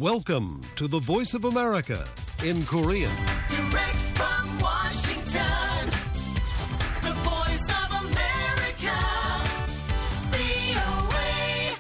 Welcome to the Voice of America in Korean. Direct from Washington, the Voice of America, VOA.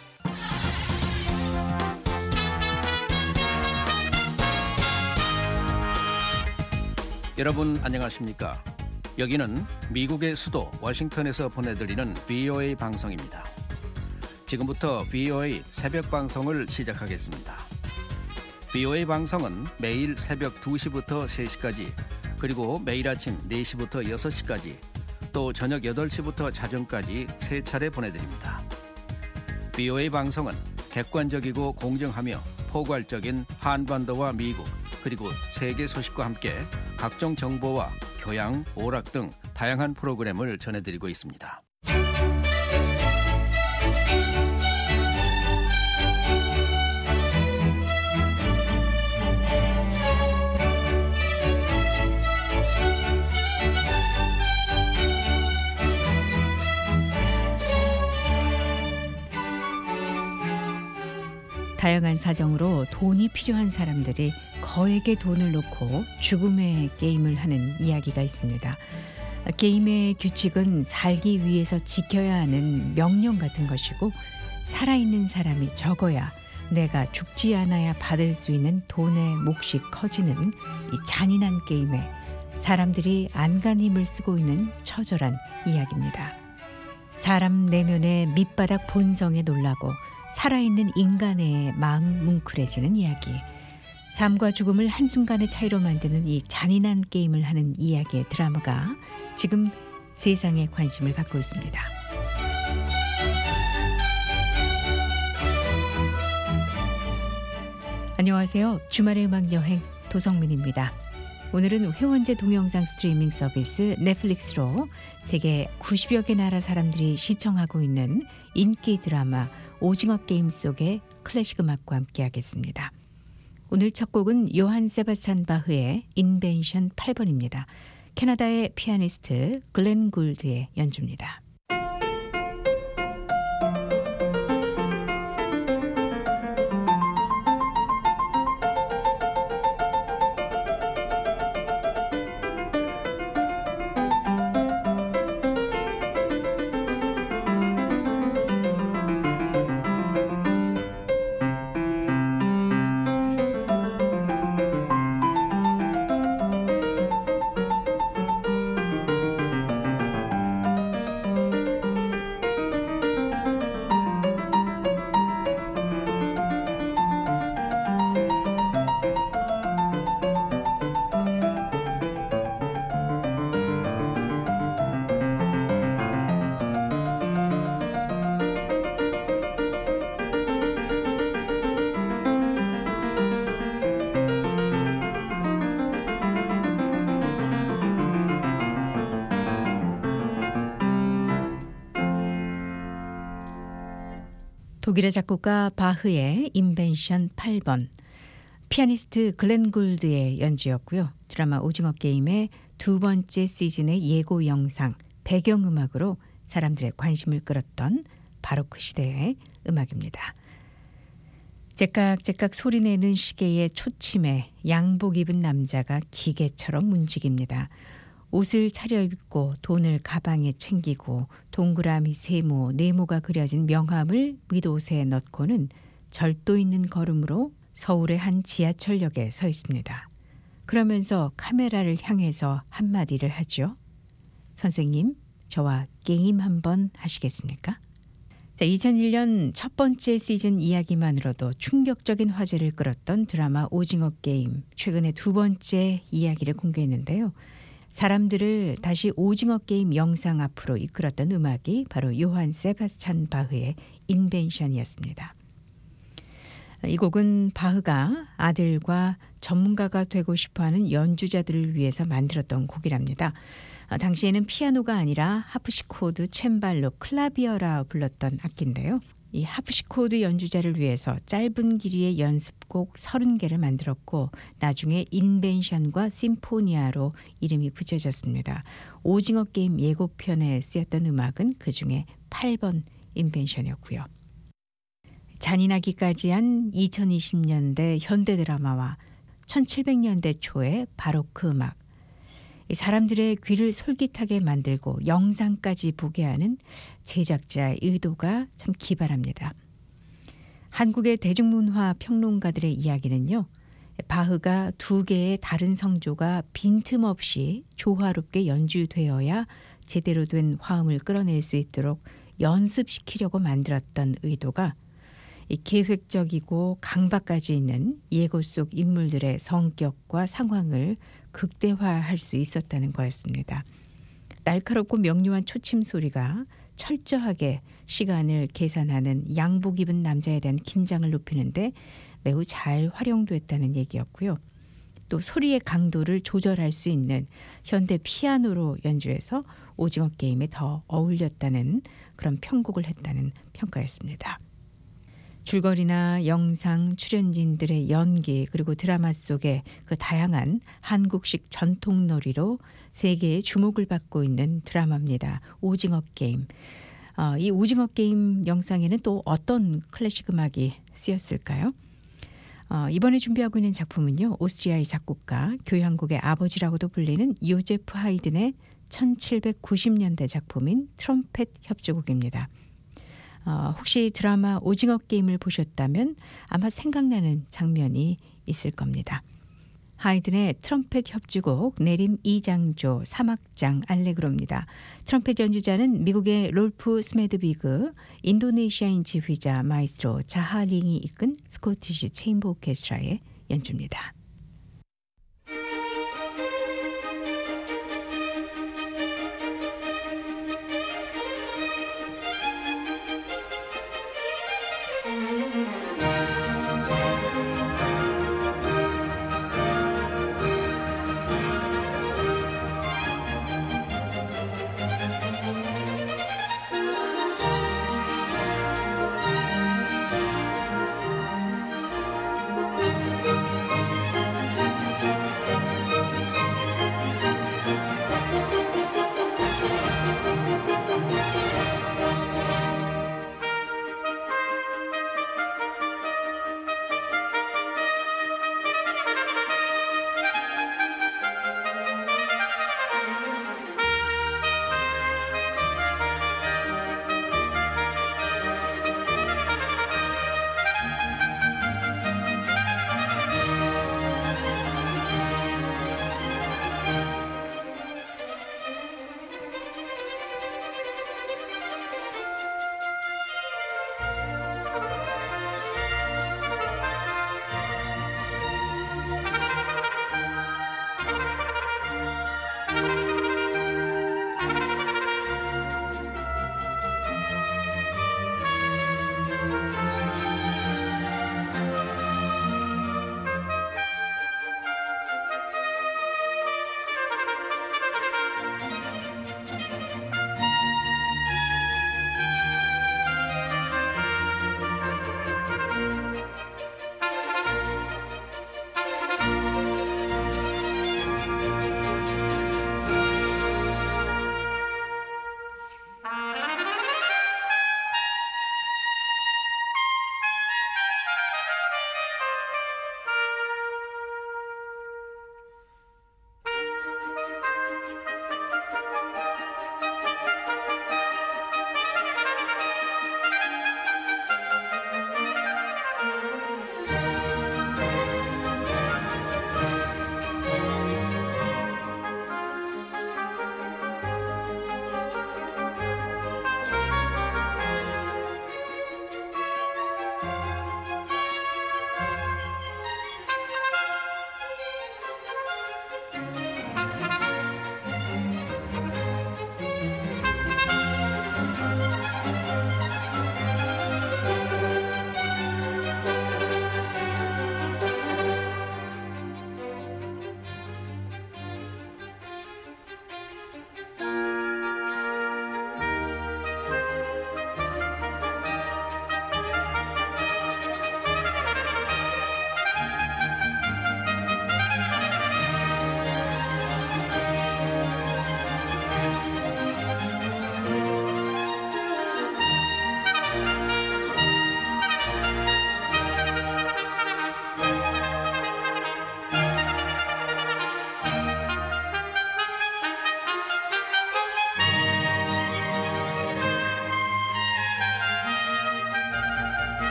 여러분 안녕하십니까? 여기는 미국의 수도 워싱턴에서 보내드리는 VOA 방송입니다. 지금부터 VOA 새벽 방송을 시작하겠습니다. VOA 방송은 매일 새벽 2시부터 3시까지, 그리고 매일 아침 4시부터 6시까지, 또 저녁 8시부터 자정까지 3차례 보내드립니다. VOA 방송은 객관적이고 공정하며 포괄적인 한반도와 미국, 그리고 세계 소식과 함께 각종 정보와 교양, 오락 등 다양한 프로그램을 전해드리고 있습니다. 다양한 사정으로 돈이 필요한 사람들이 거액의 돈을 놓고 죽음의 게임을 하는 이야기가 있습니다. 게임의 규칙은 살기 위해서 지켜야 하는 명령 같은 것이고, 살아있는 사람이 적어야 내가 죽지 않아야 받을 수 있는 돈의 몫이 커지는 이 잔인한 게임에 사람들이 안간 힘을 쓰고 있는 처절한 이야기입니다. 사람 내면의 밑바닥 본성에 놀라고 살아있는 인간의 마음 뭉클해지는 이야기. 삶과 죽음을 한순간의 차이로 만드는 이 잔인한 게임을 하는 이야기의 드라마가 지금 세상의 관심을 받고 있습니다. 안녕하세요. 주말의 음악여행 도성민입니다. 오늘은 회원제 동영상 스트리밍 서비스 넷플릭스로 세계 90여 개 나라 사람들이 시청하고 있는 인기 드라마 오징어 게임 속의 클래식 음악과 함께하겠습니다. 오늘 첫 곡은 요한 세바스찬 바흐의 인벤션 8번입니다. 캐나다의 피아니스트 글렌 굴드의 연주입니다. 독일의 작곡가 바흐의 인벤션 8번, 피아니스트 글렌 굴드의 연주였고요. 드라마 오징어 게임의 두 번째 시즌의 예고 영상, 배경음악으로 사람들의 관심을 끌었던 바로 그 시대의 음악입니다. 째깍째깍 소리내는 시계의 초침에 양복 입은 남자가 기계처럼 움직입니다. 옷을 차려입고 돈을 가방에 챙기고 동그라미, 세모, 네모가 그려진 명함을 윗옷에 넣고는 절도 있는 걸음으로 서울의 한 지하철역에 서 있습니다. 그러면서 카메라를 향해서 한마디를 하죠. 선생님, 저와 게임 한번 하시겠습니까? 자, 2001년 첫 번째 시즌 이야기만으로도 충격적인 화제를 끌었던 드라마 오징어 게임, 최근에 두 번째 이야기를 공개했는데요. 사람들을 다시 오징어 게임 영상 앞으로 이끌었던 음악이 바로 요한 세바스찬 바흐의 인벤션이었습니다. 이 곡은 바흐가 아들과 전문가가 되고 싶어하는 연주자들을 위해서 만들었던 곡이랍니다. 당시에는 피아노가 아니라 하프시코드, 챈발로, 클라비어라 불렀던 악기인데요. 이 하프시코드 연주자를 위해서 짧은 길이의 연습곡 30개를 만들었고, 나중에 인벤션과 심포니아로 이름이 붙여졌습니다. 오징어 게임 예고편에 쓰였던 음악은 그중에 8번 인벤션이었고요. 잔인하기까지 한 2020년대 현대 드라마와 1700년대 초의 바로크 음악, 이 사람들의 귀를 솔깃하게 만들고 영상까지 보게 하는 제작자의 의도가 참 기발합니다. 한국의 대중문화 평론가들의 이야기는요, 바흐가 두 개의 다른 성조가 빈틈없이 조화롭게 연주되어야 제대로 된 화음을 끌어낼 수 있도록 연습시키려고 만들었던 의도가 이 계획적이고 강박까지 있는 예고 속 인물들의 성격과 상황을 극대화할 수 있었다는 거였습니다. 날카롭고 명료한 초침 소리가 철저하게 시간을 계산하는 양복 입은 남자에 대한 긴장을 높이는데 매우 잘 활용됐다는 얘기였고요. 또 소리의 강도를 조절할 수 있는 현대 피아노로 연주해서 오징어 게임에 더 어울렸다는 그런 편곡을 했다는 평가였습니다. 줄거리나 영상, 출연진들의 연기 그리고 드라마 속의 그 다양한 한국식 전통놀이로 세계의 주목을 받고 있는 드라마입니다. 오징어 게임. 이 오징어 게임 영상에는 또 어떤 클래식 음악이 쓰였을까요? 이번에 준비하고 있는 작품은요, 오스트리아의 작곡가, 교향곡의 아버지라고도 불리는 요제프 하이든의 1790년대 작품인 트럼펫 협주곡입니다. 혹시 드라마 오징어 게임을 보셨다면 아마 생각나는 장면이 있을 겁니다. 하이든의 트럼펫 협주곡 내림 2장조 3악장 알레그로입니다. 트럼펫 연주자는 미국의 롤프 스메드비그, 인도네시아인 지휘자 마이스트로 자하링이 이끈 스코티시 체인버 오케스트라의 연주입니다.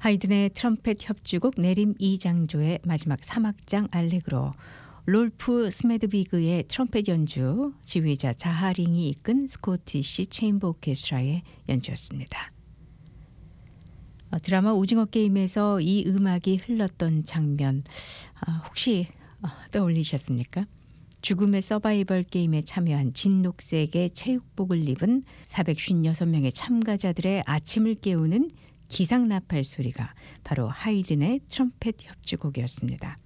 하이든의 트럼펫 협주곡 내림 2장조의 마지막 3악장 알레그로, 롤프 스메드비그의 트럼펫 연주, 지휘자 자하링이 이끈 스코티시 체인버 오케스트라의 연주였습니다. 드라마 오징어 게임에서 이 음악이 흘렀던 장면 혹시 떠올리셨습니까? 죽음의 서바이벌 게임에 참여한 진녹색의 체육복을 입은 456명의 참가자들의 아침을 깨우는 기상 나팔 소리가 바로 하이든의 트럼펫 협주곡이었습니다.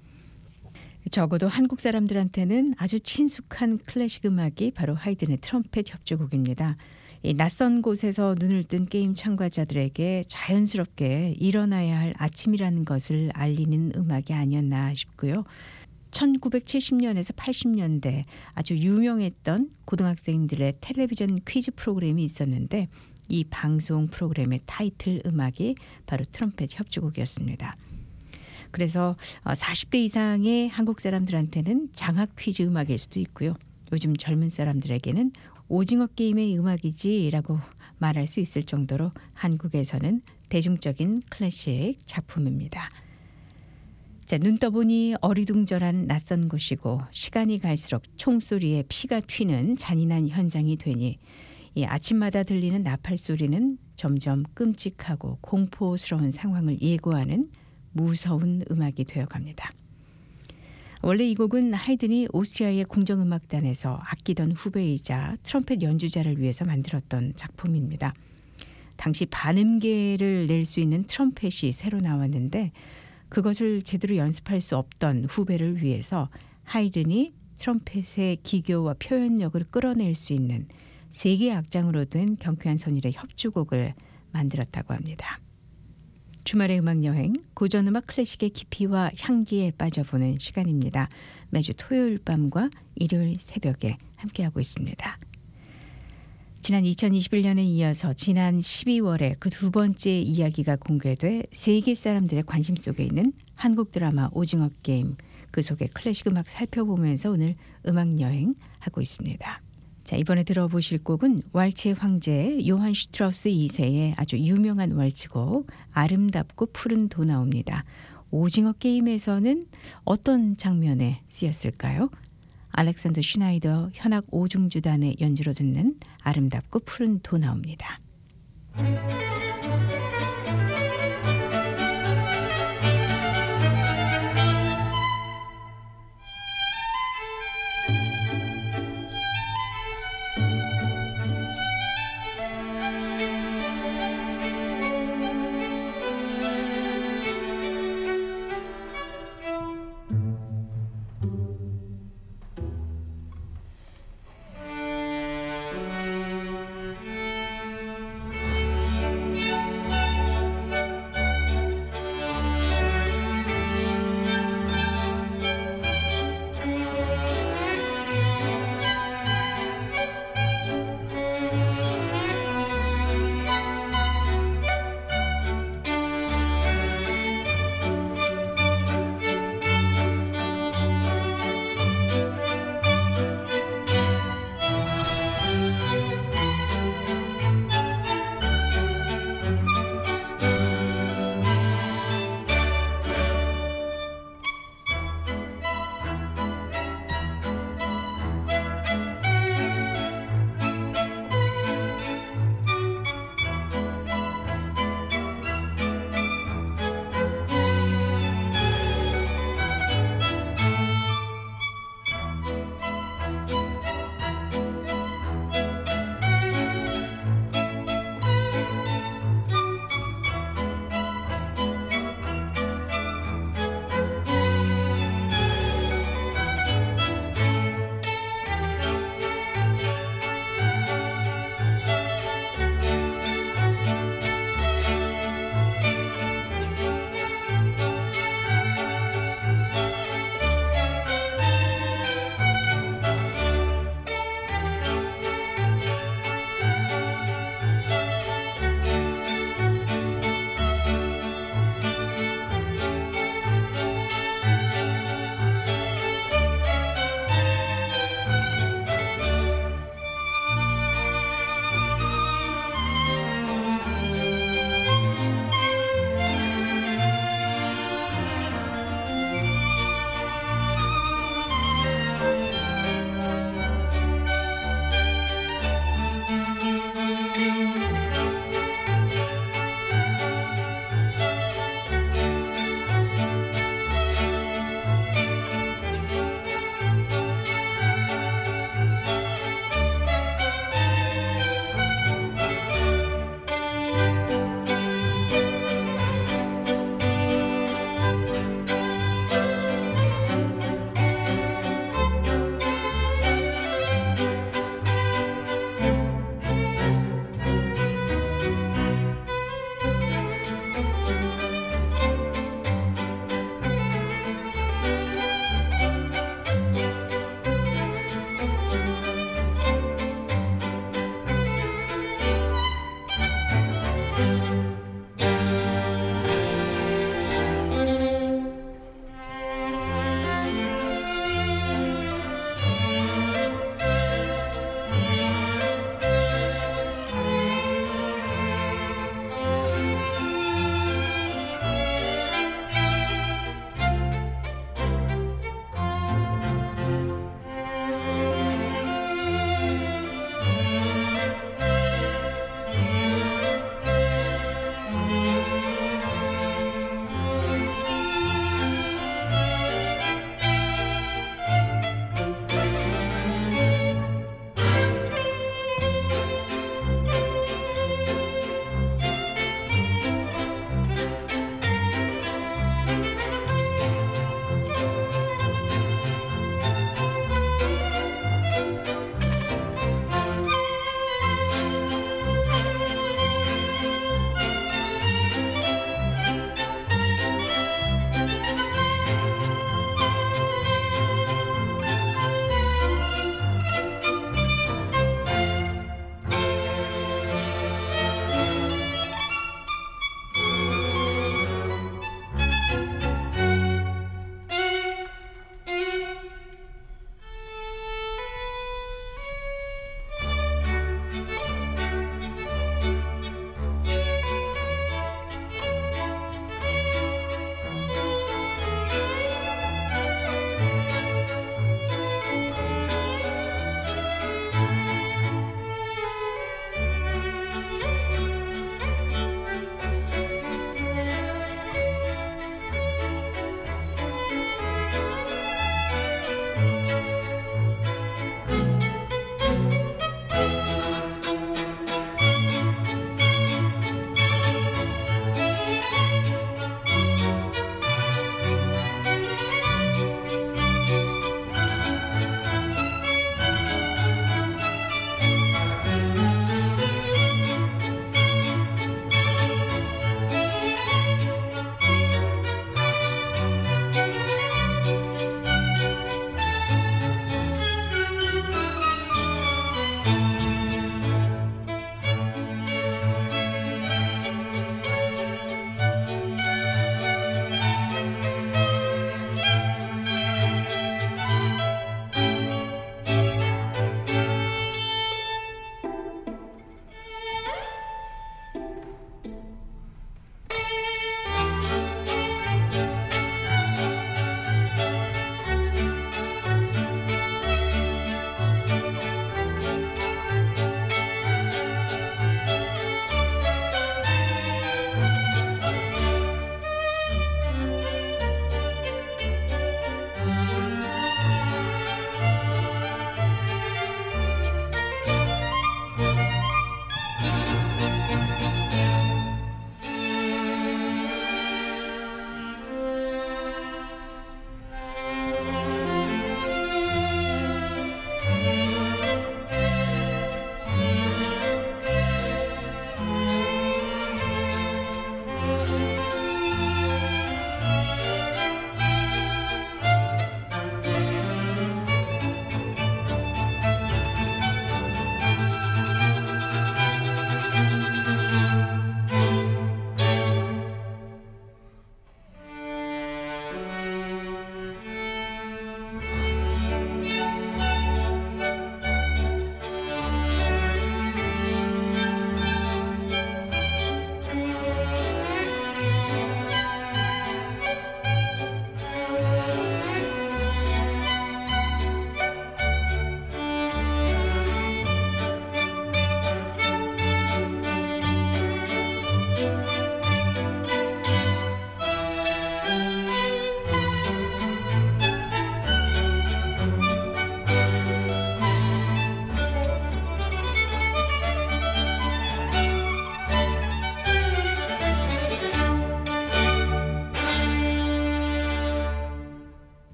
적어도 한국 사람들한테는 아주 친숙한 클래식 음악이 바로 하이든의 트럼펫 협주곡입니다. 이 낯선 곳에서 눈을 뜬 게임 참가자들에게 자연스럽게 일어나야 할 아침이라는 것을 알리는 음악이 아니었나 싶고요. 1970년에서 80년대 아주 유명했던 고등학생들의 텔레비전 퀴즈 프로그램이 있었는데 이 방송 프로그램의 타이틀 음악이 바로 트럼펫 협주곡이었습니다. 그래서 40대 이상의 한국 사람들한테는 장학 퀴즈 음악일 수도 있고요. 요즘 젊은 사람들에게는 오징어 게임의 음악이지라고 말할 수 있을 정도로 한국에서는 대중적인 클래식 작품입니다. 자, 눈 떠보니 어리둥절한 낯선 곳이고 시간이 갈수록 총소리에 피가 튀는 잔인한 현장이 되니 이 아침마다 들리는 나팔 소리는 점점 끔찍하고 공포스러운 상황을 예고하는 무서운 음악이 되어갑니다. 원래 이 곡은 하이든이 오스트리아의 궁정음악단에서 아끼던 후배이자 트럼펫 연주자를 위해서 만들었던 작품입니다. 당시 반음계를 낼 수 있는 트럼펫이 새로 나왔는데 그것을 제대로 연습할 수 없던 후배를 위해서 하이든이 트럼펫의 기교와 표현력을 끌어낼 수 있는 3개의 악장으로 된 경쾌한 선율의 협주곡을 만들었다고 합니다. 주말의 음악여행, 고전음악 클래식의 깊이와 향기에 빠져보는 시간입니다. 매주 토요일 밤과 일요일 새벽에 함께하고 있습니다. 지난 2021년에 이어서 지난 12월에 그 두 번째 이야기가 공개돼 세계 사람들의 관심 속에 있는 한국 드라마 오징어 게임, 그 속의 클래식 음악 살펴보면서 오늘 음악여행 하고 있습니다. 자, 이번에 들어보실 곡은 왈츠의 황제 요한 슈트라우스 2세의 아주 유명한 왈츠곡 아름답고 푸른 도나우입니다. 오징어 게임에서는 어떤 장면에 쓰였을까요? 알렉산더 슈나이더 현악 오중주단의 연주로 듣는 아름답고 푸른 도나우입니다.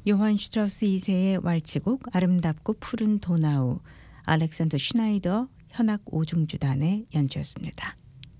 요한 슈트라우스 2세의 왈츠곡 아름답고 푸른 도나우, 알렉산더 슈나이더 현악 오중주단의 연주였습니다.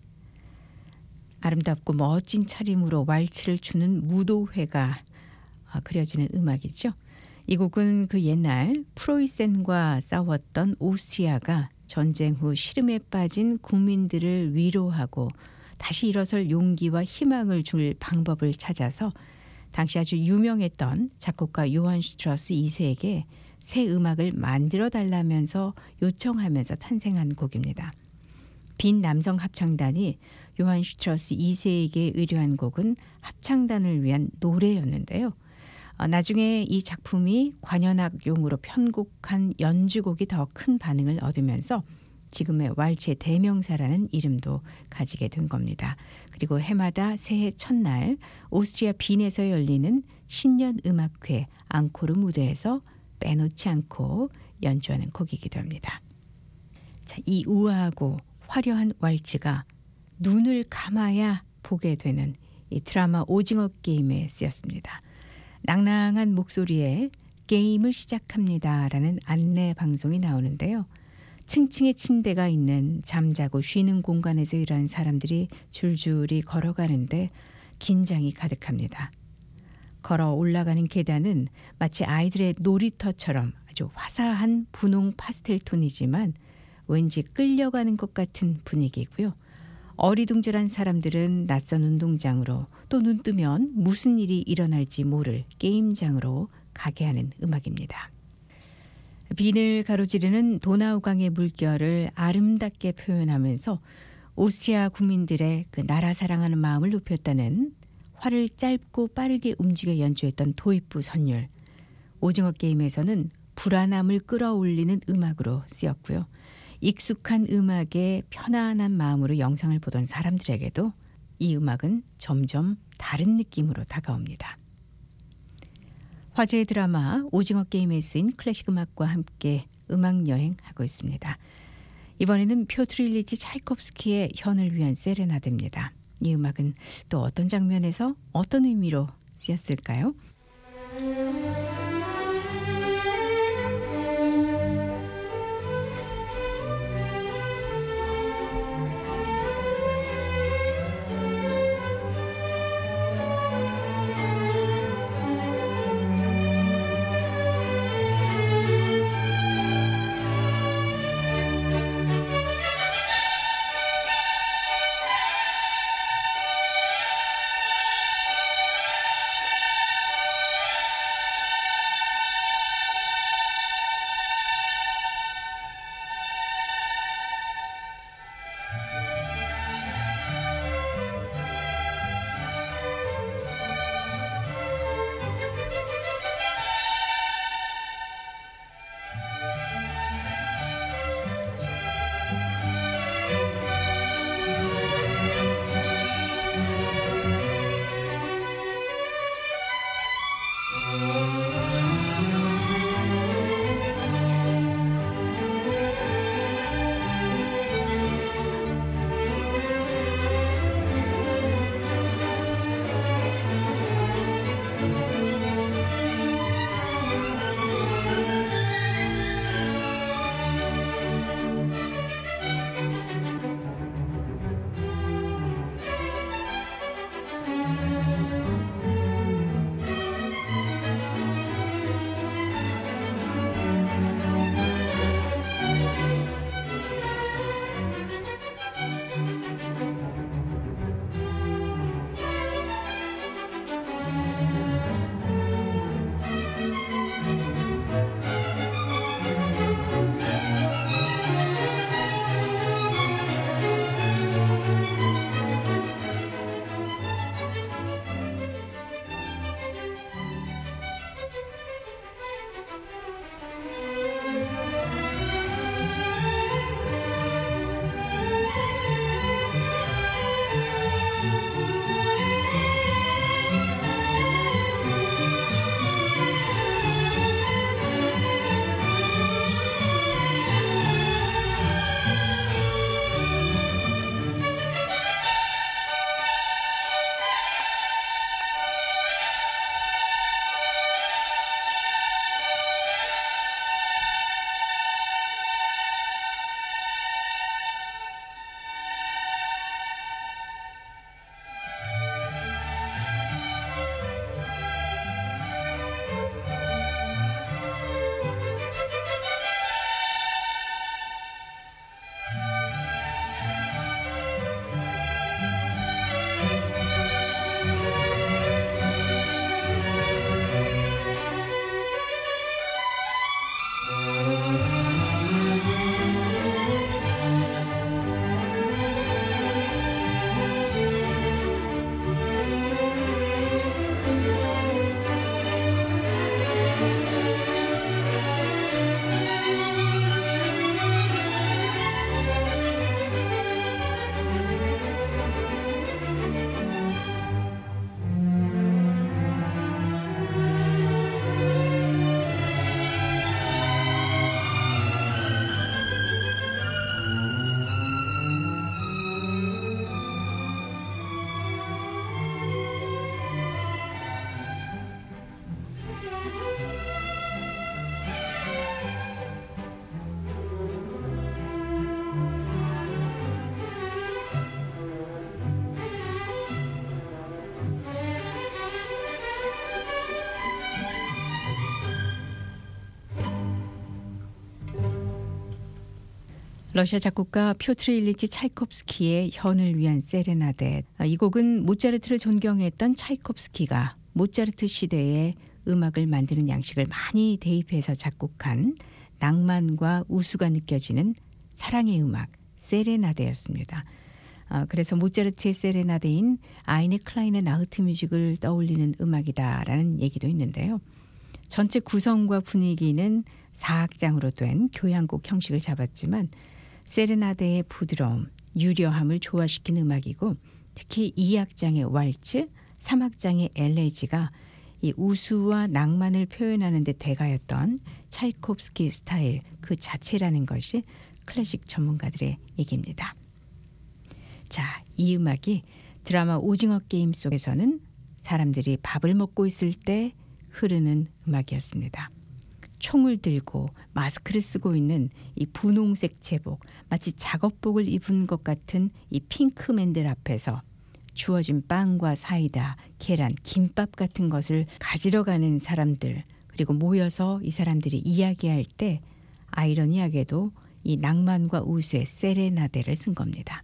아름답고 멋진 차림으로 왈츠를 추는 무도회가 그려지는 음악이죠. 이 곡은 그 옛날 프로이센과 싸웠던 오스트리아가 전쟁 후 시름에 빠진 국민들을 위로하고 다시 일어설 용기와 희망을 줄 방법을 찾아서 당시 아주 유명했던 작곡가 요한 슈트라우스 2세에게 새 음악을 만들어 달라면서 요청하면서 탄생한 곡입니다. 빈 남성 합창단이 요한 슈트라우스 2세에게 의뢰한 곡은 합창단을 위한 노래였는데요. 나중에 이 작품이 관현악용으로 편곡한 연주곡이 더 큰 반응을 얻으면서 지금의 왈츠의 대명사라는 이름도 가지게 된 겁니다. 그리고 해마다 새해 첫날 오스트리아 빈에서 열리는 신년 음악회 앙코르 무대에서 빼놓지 않고 연주하는 곡이기도 합니다. 자, 이 우아하고 화려한 왈츠가 눈을 감아야 보게 되는 이 드라마 오징어 게임에 쓰였습니다. 낭낭한 목소리에 게임을 시작합니다라는 안내 방송이 나오는데요. 층층의 침대가 있는 잠자고 쉬는 공간에서 일하는 사람들이 줄줄이 걸어가는데 긴장이 가득합니다. 걸어 올라가는 계단은 마치 아이들의 놀이터처럼 아주 화사한 분홍 파스텔 톤이지만 왠지 끌려가는 것 같은 분위기고요. 어리둥절한 사람들은 낯선 운동장으로 또 눈 뜨면 무슨 일이 일어날지 모를 게임장으로 가게 하는 음악입니다. 빈을 가로지르는 도나우강의 물결을 아름답게 표현하면서 오스트리아 국민들의 그 나라 사랑하는 마음을 높였다는 활을 짧고 빠르게 움직여 연주했던 도입부 선율. 오징어 게임에서는 불안함을 끌어올리는 음악으로 쓰였고요. 익숙한 음악에 편안한 마음으로 영상을 보던 사람들에게도 이 음악은 점점 다른 느낌으로 다가옵니다. 화제의 드라마 오징어 게임에 쓰인 클래식 음악과 함께 음악 여행하고 있습니다. 이번에는 표트르 일리치 차이콥스키의 현을 위한 세레나데입니다. 이 음악은 또 어떤 장면에서 어떤 의미로 쓰였을까요? 러시아 작곡가 피오트르 일리치 차이콥스키의 현을 위한 세레나데. 이 곡은 모차르트를 존경했던 차이콥스키가 모차르트 시대에 음악을 만드는 양식을 많이 대입해서 작곡한 낭만과 우수가 느껴지는 사랑의 음악 세레나데였습니다. 그래서 모차르트의 세레나데인 아이네 클라인의 나흐트 뮤직을 떠올리는 음악이다라는 얘기도 있는데요. 전체 구성과 분위기는 4악장으로 된 교향곡 형식을 잡았지만 세레나데의 부드러움, 유려함을 조화시킨 음악이고 특히 2악장의 왈츠, 3악장의 엘레지가 이 우수와 낭만을 표현하는 데 대가였던 차이콥스키 스타일 그 자체라는 것이 클래식 전문가들의 얘기입니다. 자, 이 음악이 드라마 오징어 게임 속에서는 사람들이 밥을 먹고 있을 때 흐르는 음악이었습니다. 총을 들고 마스크를 쓰고 있는 이 분홍색 제복, 마치 작업복을 입은 것 같은 이 핑크맨들 앞에서 주어진 빵과 사이다, 계란, 김밥 같은 것을 가지러 가는 사람들, 그리고 모여서 이 사람들이 이야기할 때 아이러니하게도 이 낭만과 우수의 세레나데를 쓴 겁니다.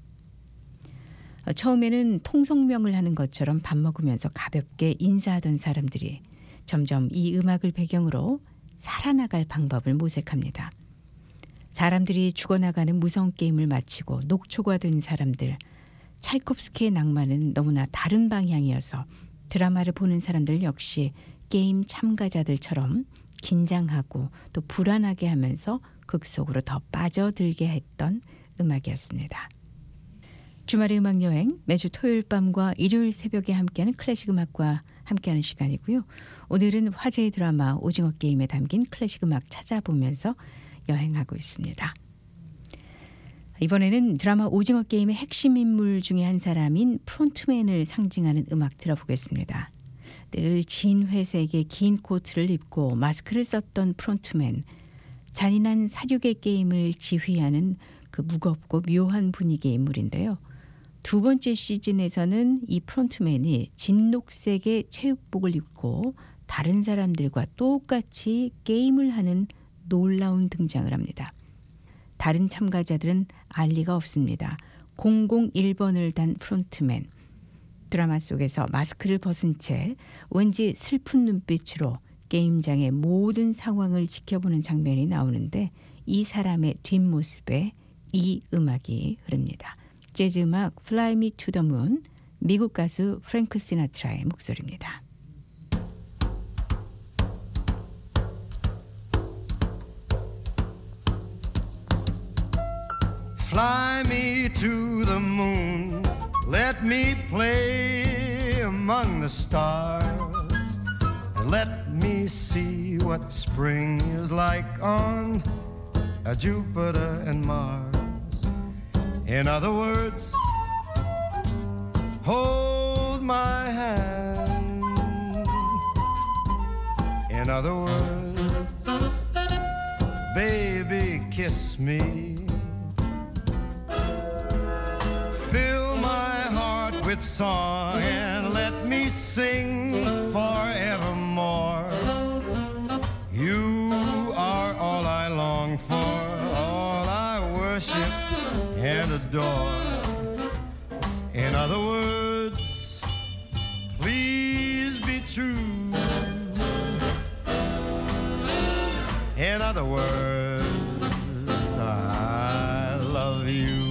처음에는 통성명을 하는 것처럼 밥 먹으면서 가볍게 인사하던 사람들이 점점 이 음악을 배경으로 살아나갈 방법을 모색합니다. 사람들이 죽어나가는 무서운 게임을 마치고 녹초가 된 사람들, 차이콥스키의 낭만은 너무나 다른 방향이어서 드라마를 보는 사람들 역시 게임 참가자들처럼 긴장하고 또 불안하게 하면서 극 속으로 더 빠져들게 했던 음악이었습니다. 주말의 음악여행, 매주 토요일 밤과 일요일 새벽에 함께하는 클래식 음악과 함께하는 시간이고요. 오늘은 화제의 드라마 오징어 게임에 담긴 클래식 음악 찾아보면서 여행하고 있습니다. 이번에는 드라마 오징어 게임의 핵심 인물 중에 한 사람인 프론트맨을 상징하는 음악 들어보겠습니다. 늘 진 회색의 긴 코트를 입고 마스크를 썼던 프론트맨, 잔인한 사륙의 게임을 지휘하는 그 무겁고 묘한 분위기의 인물인데요. 두 번째 시즌에서는 이 프론트맨이 진녹색의 체육복을 입고 다른 사람들과 똑같이 게임을 하는 놀라운 등장을 합니다. 다른 참가자들은 알 리가 없습니다. 001번을 단 프론트맨. 드라마 속에서 마스크를 벗은 채 왠지 슬픈 눈빛으로 게임장의 모든 상황을 지켜보는 장면이 나오는데 이 사람의 뒷모습에 이 음악이 흐릅니다. 재즈 음악 Fly Me to the Moon, 미국 가수 프랭크 시나트라의 목소리입니다. Fly me to the moon, let me play among the stars, and let me see what spring is like on Jupiter and Mars. In other words, hold my hand. In other words, baby, kiss me. Fill my heart with song and let me sing forevermore. You are all I long for, all I worship and adore. In other words, please be true. In other words, I love you.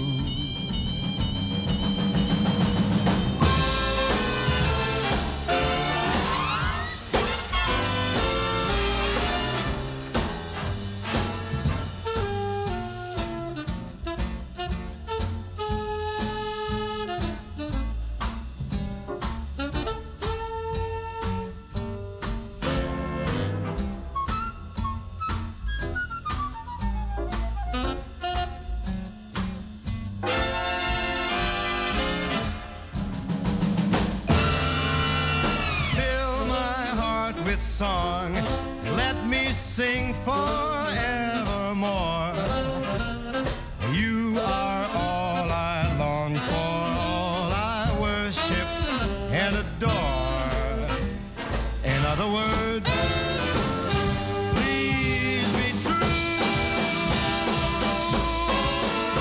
Song, let me sing forevermore. You are all I long for, all I worship and adore. In other words, please be true.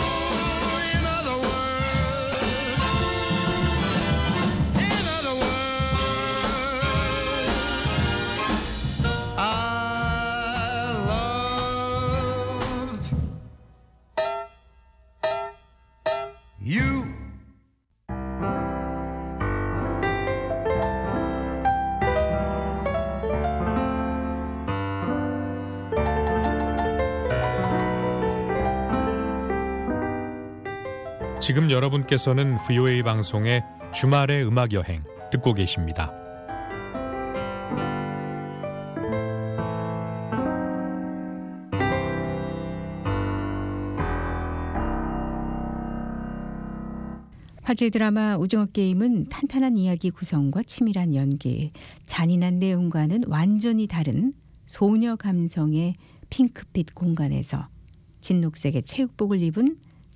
지금 여러분께서는 VOA 방송의 주말의 음악 여행 듣고 계십니다. 화제 드라마 오징어 게임은 탄탄한 이야기 구성과 치밀한 연기, 잔인한 내용과는 완전히 다른 소녀 감성의 핑크빛 공간에서 진녹색의 체육복을 입은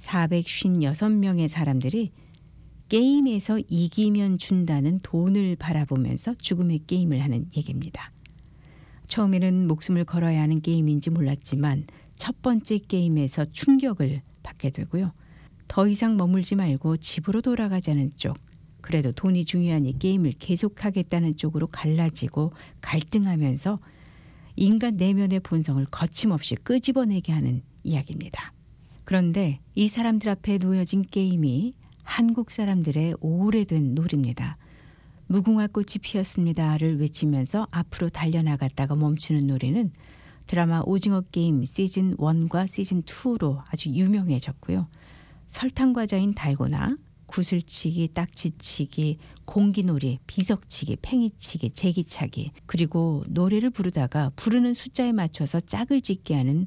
456명의 사람들이 게임에서 이기면 준다는 돈을 바라보면서 죽음의 게임을 하는 얘기입니다. 처음에는 목숨을 걸어야 하는 게임인지 몰랐지만 첫 번째 게임에서 충격을 받게 되고요. 더 이상 머물지 말고 집으로 돌아가자는 쪽, 그래도 돈이 중요하니 게임을 계속하겠다는 쪽으로 갈라지고 갈등하면서 인간 내면의 본성을 거침없이 끄집어내게 하는 이야기입니다. 그런데 이 사람들 앞에 놓여진 게임이 한국 사람들의 오래된 놀이입니다. 무궁화 꽃이 피었습니다를 외치면서 앞으로 달려나갔다가 멈추는 노래는 드라마 오징어 게임 시즌 1과 시즌 2로 아주 유명해졌고요. 설탕과자인 달고나, 구슬치기, 딱지치기, 공기놀이, 비석치기, 팽이치기, 제기차기, 그리고 노래를 부르다가 부르는 숫자에 맞춰서 짝을 짓게 하는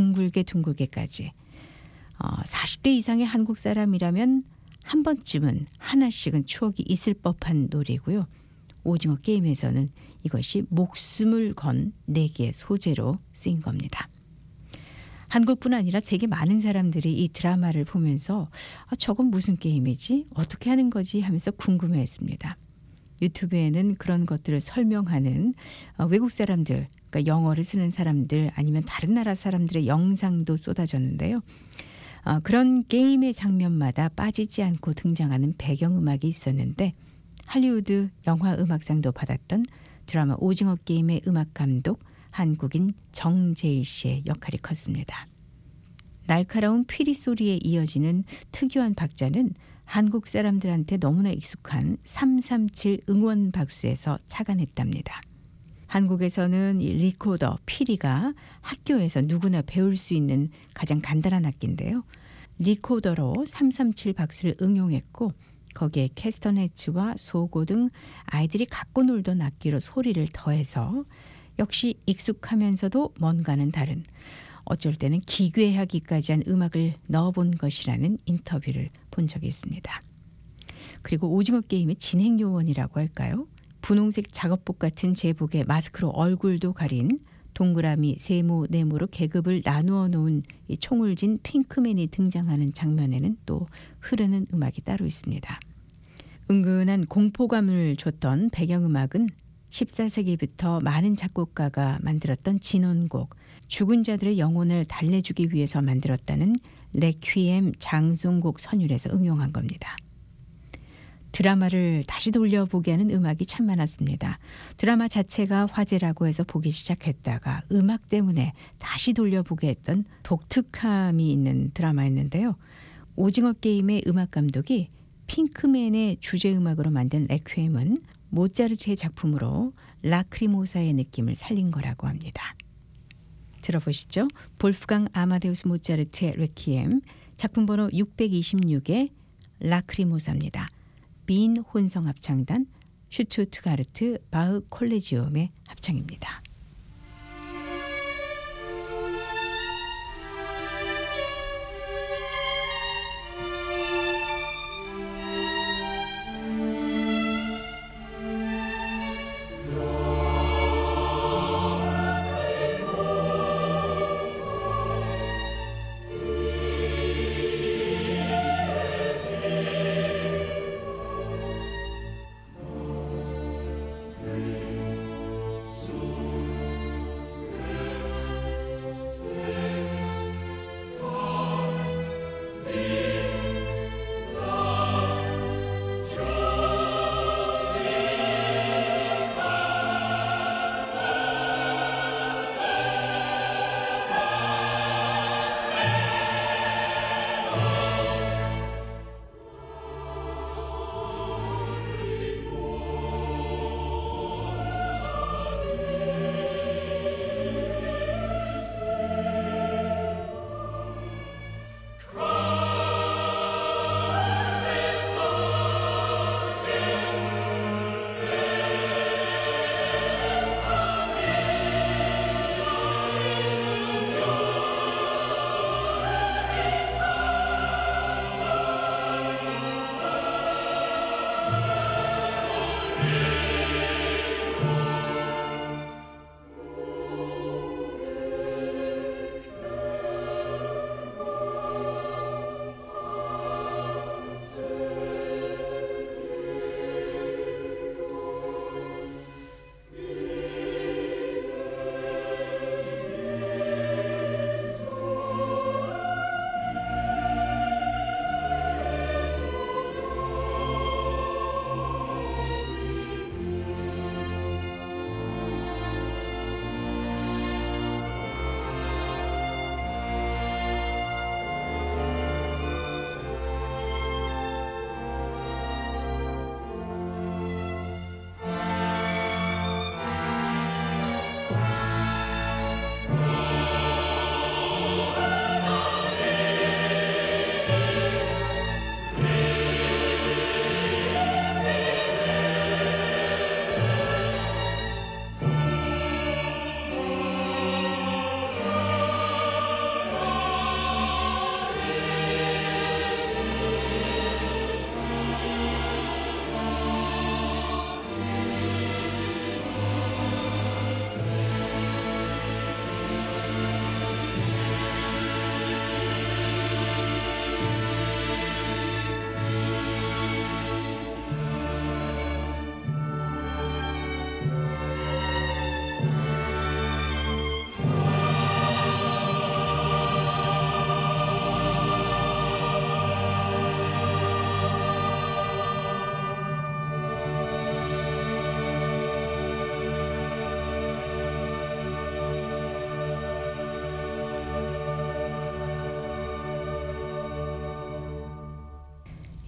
둥글게까지 40대 이상의 한국 사람이라면 한 번쯤은 하나씩은 추억이 있을 법한 놀이고요. 오징어 게임에서는 이것이 목숨을 건 내기의 소재로 쓰인 겁니다. 한국뿐 아니라 세계 많은 사람들이 이 드라마를 보면서 저건 무슨 게임이지? 어떻게 하는 거지? 하면서 궁금해했습니다. 유튜브에는 그런 것들을 설명하는 외국 사람들, 그러니까 영어를 쓰는 사람들 아니면 다른 나라 사람들의 영상도 쏟아졌는데요. 그런 게임의 장면마다 빠지지 않고 등장하는 배경음악이 있었는데 할리우드 영화음악상도 받았던 드라마 오징어 게임의 음악감독 한국인 정재일 씨의 역할이 컸습니다. 날카로운 피리 소리에 이어지는 특유한 박자는 한국 사람들한테 너무나 익숙한 337 응원 박수에서 착안했답니다. 한국에서는 이 리코더, 피리가 학교에서 누구나 배울 수 있는 가장 간단한 악기인데요. 리코더로 337 박수를 응용했고 거기에 캐스터네츠와 소고 등 아이들이 갖고 놀던 악기로 소리를 더해서 역시 익숙하면서도 뭔가는 다른, 어쩔 때는 기괴하기까지 한 음악을 넣어본 것이라는 인터뷰를 본 적이 있습니다. 그리고 오징어 게임의 진행 요원이라고 할까요? 분홍색 작업복 같은 제복에 마스크로 얼굴도 가린 동그라미, 세모, 네모로 계급을 나누어 놓은 이 총을 진 핑크맨이 등장하는 장면에는 또 흐르는 음악이 따로 있습니다. 은근한 공포감을 줬던 배경음악은 14세기부터 많은 작곡가가 만들었던 진원곡, 죽은 자들의 영혼을 달래주기 위해서 만들었다는 레퀴엠 장송곡 선율에서 응용한 겁니다. 드라마를 다시 돌려보게 하는 음악이 참 많았습니다. 드라마 자체가 화제라고 해서 보기 시작했다가 음악 때문에 다시 돌려보게 했던 독특함이 있는 드라마였는데요. 오징어 게임의 음악 감독이 핑크맨의 주제음악으로 만든 레퀴엠은 모차르트의 작품으로 라크리모사의 느낌을 살린 거라고 합니다. 들어보시죠. 볼프강 아마데우스 모차르트의 레퀴엠, 작품 번호 626의 라크리모사입니다. 빈 혼성 합창단 슈투트가르트 바흐 콜레지움의 합창입니다. 수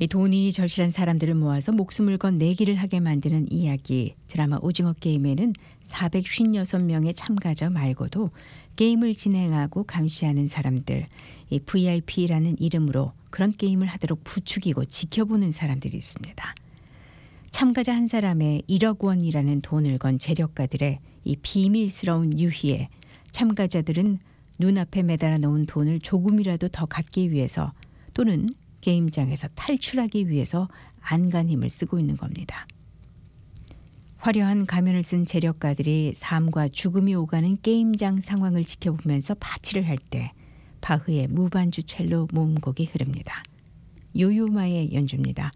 이 돈이 절실한 사람들을 모아서 목숨을 건 내기를 하게 만드는 이야기 드라마 오징어 게임에는 456명의 참가자 말고도 게임을 진행하고 감시하는 사람들, 이 VIP라는 이름으로 그런 게임을 하도록 부추기고 지켜보는 사람들이 있습니다. 참가자 한 사람의 1억 원이라는 돈을 건 재력가들의 이 비밀스러운 유희에 참가자들은 눈앞에 매달아 놓은 돈을 조금이라도 더 갖기 위해서 또는 게임장에서 탈출하기 위해서 안간힘을 쓰고 있는 겁니다. 화려한 가면을 쓴 재력가들이 삶과 죽음이 오가는 게임장 상황을 지켜보면서 파티를 할 때 바흐의 무반주 첼로 모음곡이 흐릅니다. 요요마의 연주입니다.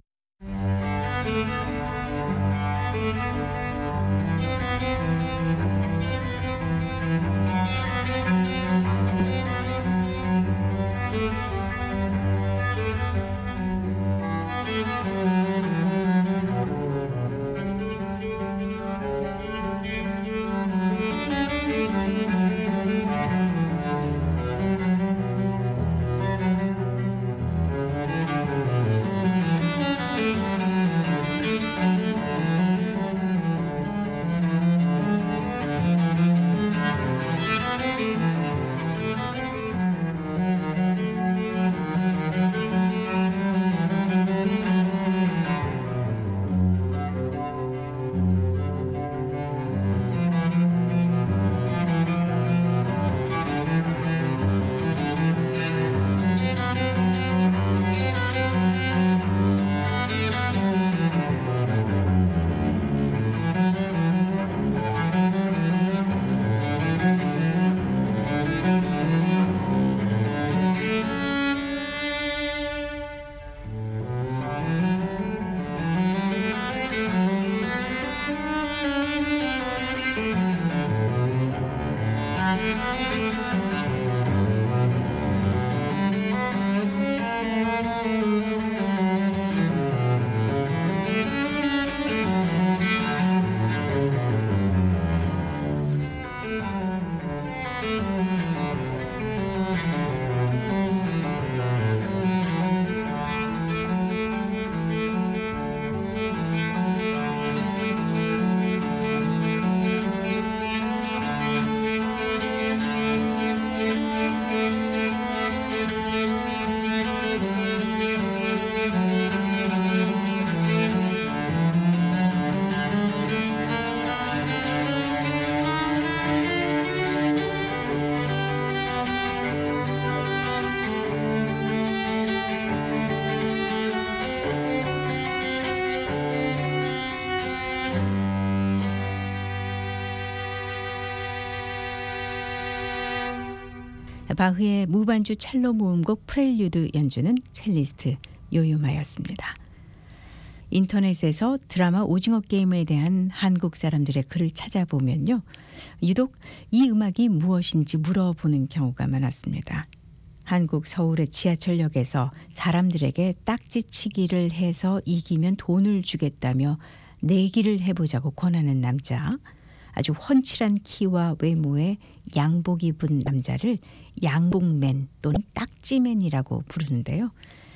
바흐의 무반주 첼로 모음곡 프렐류드 연주는 첼리스트 요요마였습니다. 인터넷에서 드라마 오징어 게임에 대한 한국 사람들의 글을 찾아보면요. 유독 이 음악이 무엇인지 물어보는 경우가 많았습니다. 한국 서울의 지하철역에서 사람들에게 딱지치기를 해서 이기면 돈을 주겠다며 내기를 해보자고 권하는 남자, 아주 훤칠한 키와 외모의 양복 입은 남자를 양복맨 또는 딱지맨이라고 부르는데요.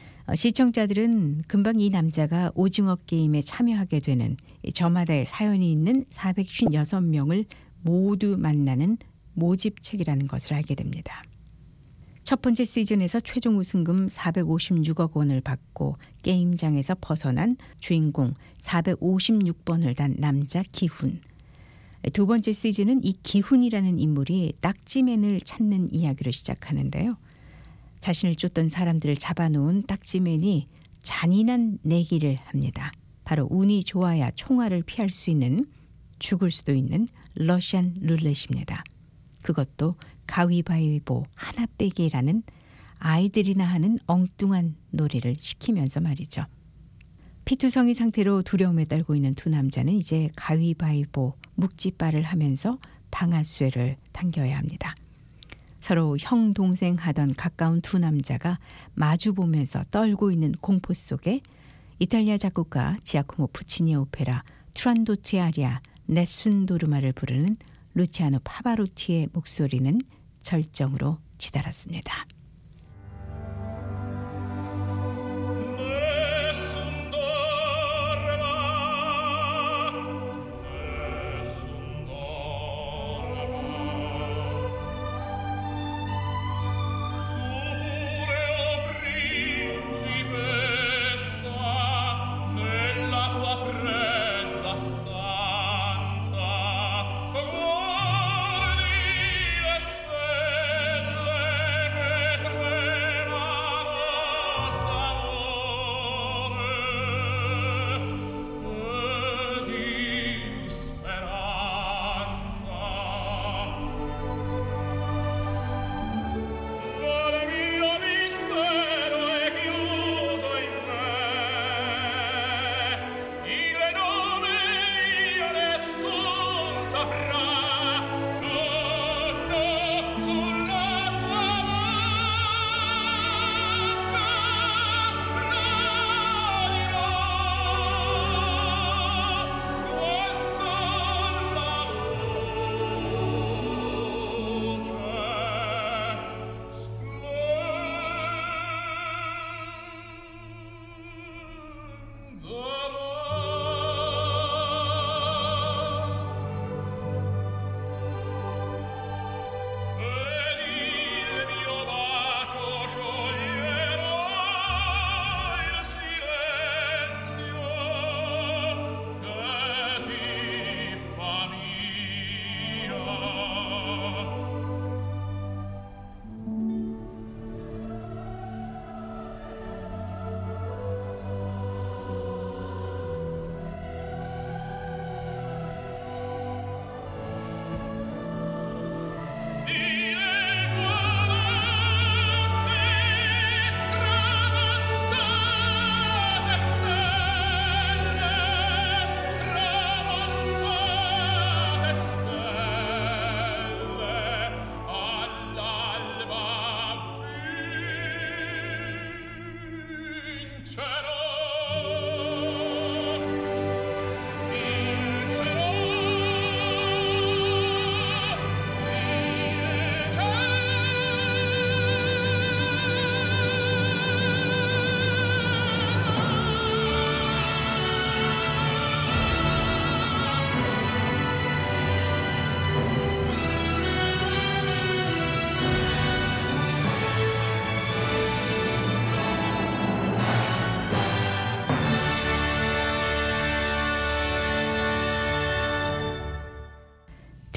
시청자들은 금방 이 남자가 오징어 게임에 참여하게 되는 저마다의 사연이 있는 456명을 모두 만나는 모집책이라는 것을 알게 됩니다. 첫 번째 시즌에서 최종 우승금 456억 원을 받고 게임장에서 벗어난 주인공 456번을 단 남자 기훈. 두 번째 시즌은 이 기훈이라는 인물이 딱지맨을 찾는 이야기로 시작하는데요. 자신을 쫓던 사람들을 잡아놓은 딱지맨이 잔인한 내기를 합니다. 바로 운이 좋아야 총알을 피할 수 있는, 죽을 수도 있는 러시안 룰렛입니다. 그것도 가위바위보 하나 빼기라는 아이들이나 하는 엉뚱한 놀이를 시키면서 말이죠. 피투성이 상태로 두려움에 떨고 있는 두 남자는 이제 가위바위보 묵찌빠를 하면서 방아쇠를 당겨야 합니다. 서로 형 동생 하던 가까운 두 남자가 마주보면서 떨고 있는 공포 속에 이탈리아 작곡가 지아코모 푸치니의 오페라 투란도트 아리아 네순도르마를 부르는 루치아노 파바로티의 목소리는 절정으로 치달았습니다. 내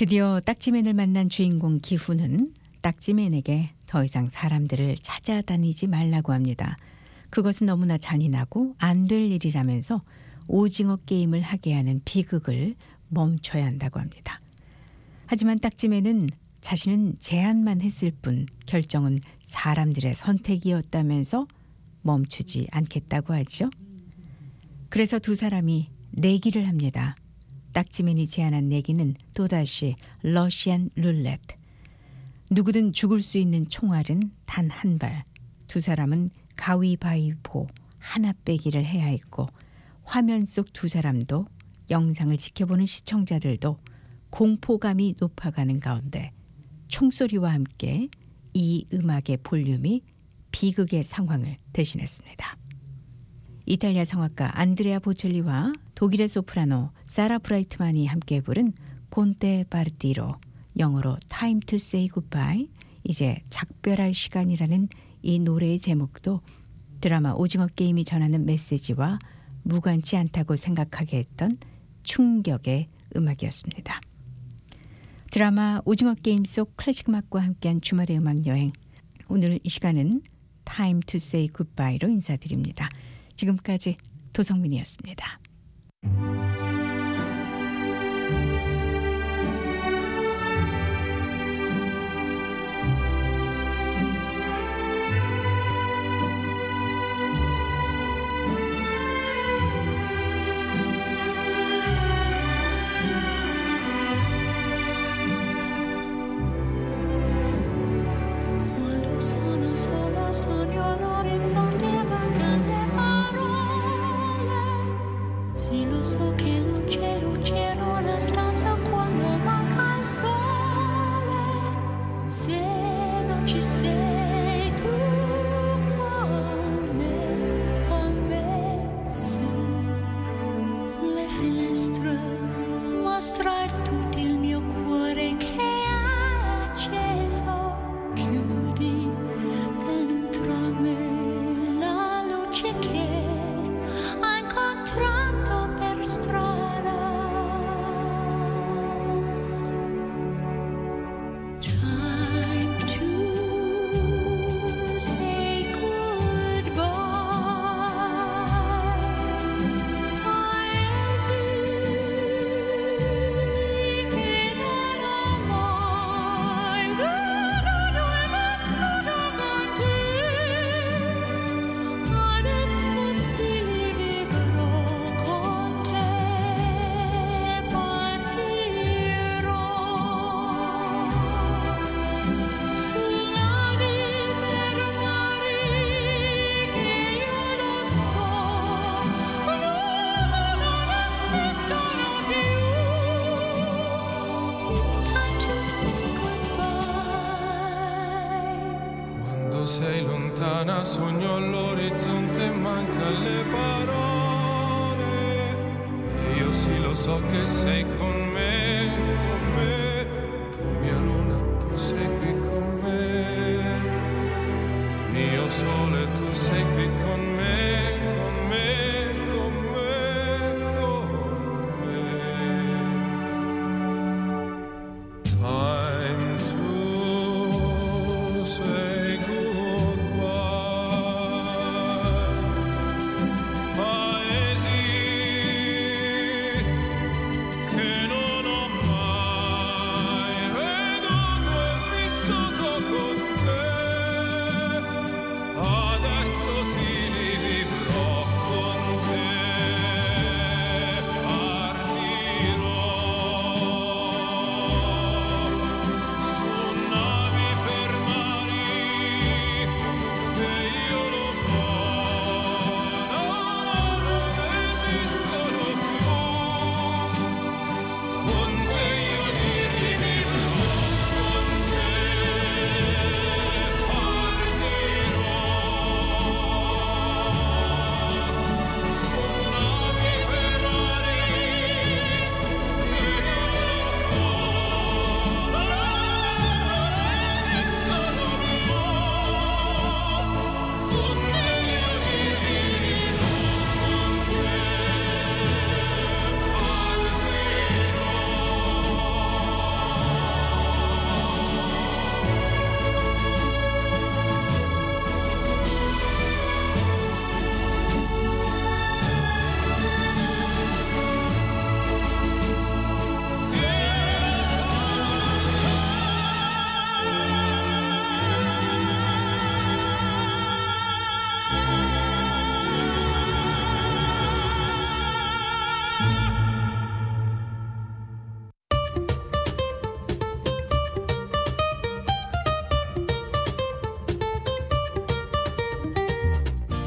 드디어 딱지맨을 만난 주인공 기훈은 딱지맨에게 더 이상 사람들을 찾아다니지 말라고 합니다. 그것은 너무나 잔인하고 안 될 일이라면서 오징어 게임을 하게 하는 비극을 멈춰야 한다고 합니다. 하지만 딱지맨은 자신은 제안만 했을 뿐 결정은 사람들의 선택이었다면서 멈추지 않겠다고 하죠. 그래서 두 사람이 내기를 합니다. 딱지맨이 제안한 내기는 또다시 러시안 룰렛. 누구든 죽을 수 있는 총알은 단 한 발. 두 사람은 가위바위보 하나 빼기를 해야 했고 화면 속 두 사람도 영상을 지켜보는 시청자들도 공포감이 높아가는 가운데 총소리와 함께 이 음악의 볼륨이 비극의 상황을 대신했습니다. 이탈리아 성악가 안드레아 보첼리와 독일의 소프라노 사라 브라이트만이 함께 부른 콘테 파르티로, 영어로 Time to say goodbye, 이제 작별할 시간이라는 이 노래의 제목도 드라마 오징어 게임이 전하는 메시지와 무관치 않다고 생각하게 했던 충격의 음악이었습니다. 드라마 오징어 게임 속 클래식 음악과 함께한 주말의 음악 여행, 오늘 이 시간은 Time to say goodbye로 인사드립니다. 지금까지 도성민이었습니다. Sogno l'orizzonte, mancano le parole. Sì, lo so che non c'è luce in una stanza quando manca il sole. Se non ci sei tu con me, su le finestre mostra tutto il mio cuore che è acceso. Chiudi dentro me la luce che ho incontrato per strada. Time to say goodbye. Paesi che non ho mai veduto e vissuto con te. Adesso sì li vivrò con te. Partirò sulla vita per mari che io lo so non esistono più. It's time to say goodbye. Quando sei lontana sogno all'orizzonte, manca le parole. E io sì lo so che sei con me, tu mia luna, tu sei qui con me. Mio sole, tu sei qui con me, con me, con me, con me. Time to say goodbye. Paesi che non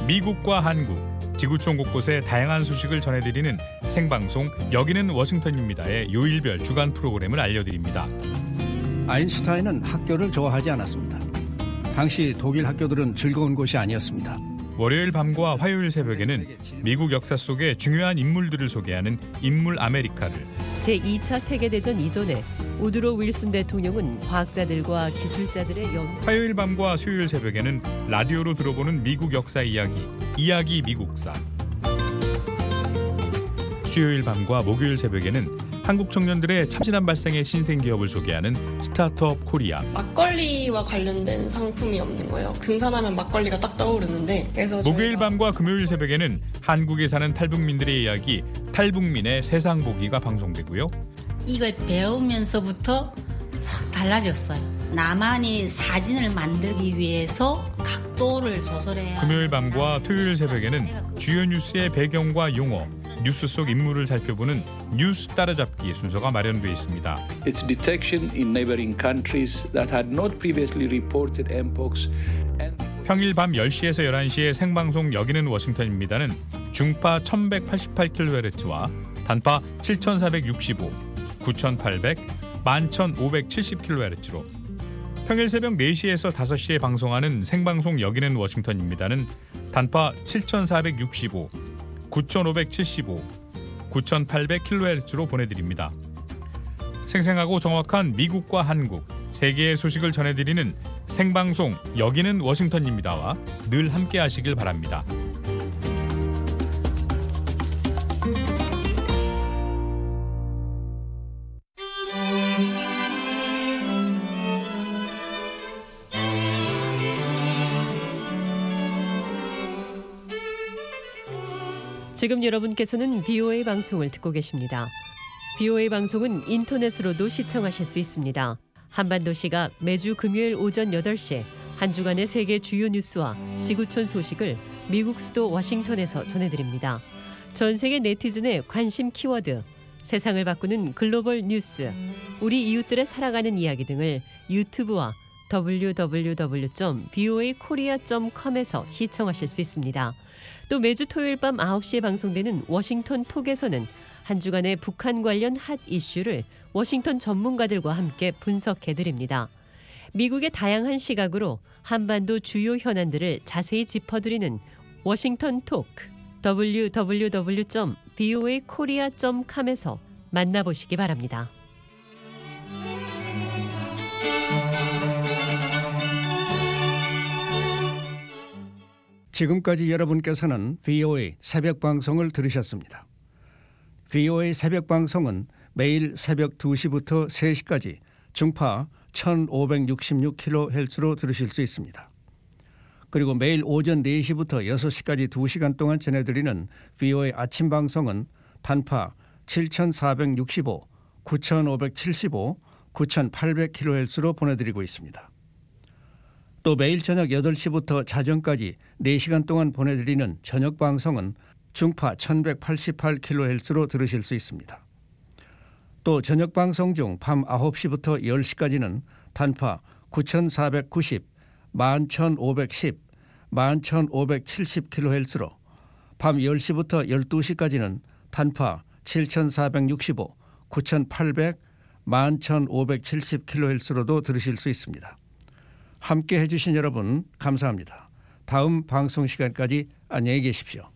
미국과 한국, 지구촌 곳곳의 다양한 소식을 전해드리는 생방송 여기는 워싱턴입니다의 요일별 주간 프로그램을 알려드립니다. 아인슈타인은 학교를 좋아하지 않았습니다. 당시 독일 학교들은 즐거운 곳이 아니었습니다. 월요일 밤과 화요일 새벽에는 미국 역사 속의 중요한 인물들을 소개하는 인물 아메리카를, 제2차 세계대전 이전에 우드로 윌슨 대통령은 과학자들과 기술자들의 화요일 밤과 수요일 새벽에는 라디오로 들어보는 미국 역사 이야기 미국사, 수요일 밤과 목요일 새벽에는 한국 청년들의 참신한 발상의 신생 기업을 소개하는 스타트업 코리아. 막걸리와 관련된 상품이 없는 거예요. 등산하면 막걸리가 딱 떠오르는데, 그래서 목요일 밤과 금요일 새벽에는 한국에 사는 탈북민들의 이야기 탈북민의 세상 보기가 방송되고요. 이걸 배우면서부터 확 달라졌어요. 나만이 사진을 만들기 위해서 각도를 조절해야. 금요일 밤과 토요일 새벽에는 주요 뉴스의 배경과 용어, 뉴스 속 인물을 살펴보는 뉴스 따라잡기 순서가 마련되어 있습니다. Its detection in neighboring countries that had not previously reported mpox. 평일 밤 10시에서 11시에 생방송 여기는 워싱턴입니다는 중파 1188kHz와 단파 7465, 9800, 11570kHz로 평일 새벽 4시에서 5시에 방송하는 생방송 여기는 워싱턴입니다는 단파 7465, 9575, 9800kHz로 보내드립니다. 생생하고 정확한 미국과 한국, 세계의 소식을 전해드리는 생방송 여기는 워싱턴입니다와 늘 함께 하시길 바랍니다. 지금 여러분께서는 VOA 방송을 듣고 계십니다. VOA 방송은 인터넷으로도 시청하실 수 있습니다. 한반도 시각 매주 금요일 오전 8시 한 주간의 세계 주요 뉴스와 지구촌 소식을 미국 수도 워싱턴에서 전해드립니다. 전 세계 네티즌의 관심 키워드, 세상을 바꾸는 글로벌 뉴스, 우리 이웃들의 살아가는 이야기 등을 유튜브와 www.voakorea.com에서 시청하실 수 있습니다. 또 매주 토요일 밤 9시에 방송되는 워싱턴 톡에서는 한 주간의 북한 관련 핫 이슈를 워싱턴 전문가들과 함께 분석해드립니다. 미국의 다양한 시각으로 한반도 주요 현안들을 자세히 짚어드리는 워싱턴 톡, www.voakorea.com에서 만나보시기 바랍니다. 지금까지 여러분께서는 VOA 새벽 방송을 들으셨습니다. VOA 새벽 방송은 매일 새벽 2시부터 3시까지 중파 1566kHz로 들으실 수 있습니다. 그리고 매일 오전 4시부터 6시까지 2시간 동안 전해드리는 VOA 아침 방송은 단파 7465, 9575, 9800kHz로 보내드리고 있습니다. 또 매일 저녁 8시부터 자정까지 4시간 동안 보내드리는 저녁 방송은 중파 1188kHz로 들으실 수 있습니다. 또 저녁 방송 중 밤 9시부터 10시까지는 단파 9490, 11510, 11570kHz로 밤 10시부터 12시까지는 단파 7465, 9800, 11570kHz로도 들으실 수 있습니다. 함께 해주신 여러분 감사합니다. 다음 방송 시간까지 안녕히 계십시오.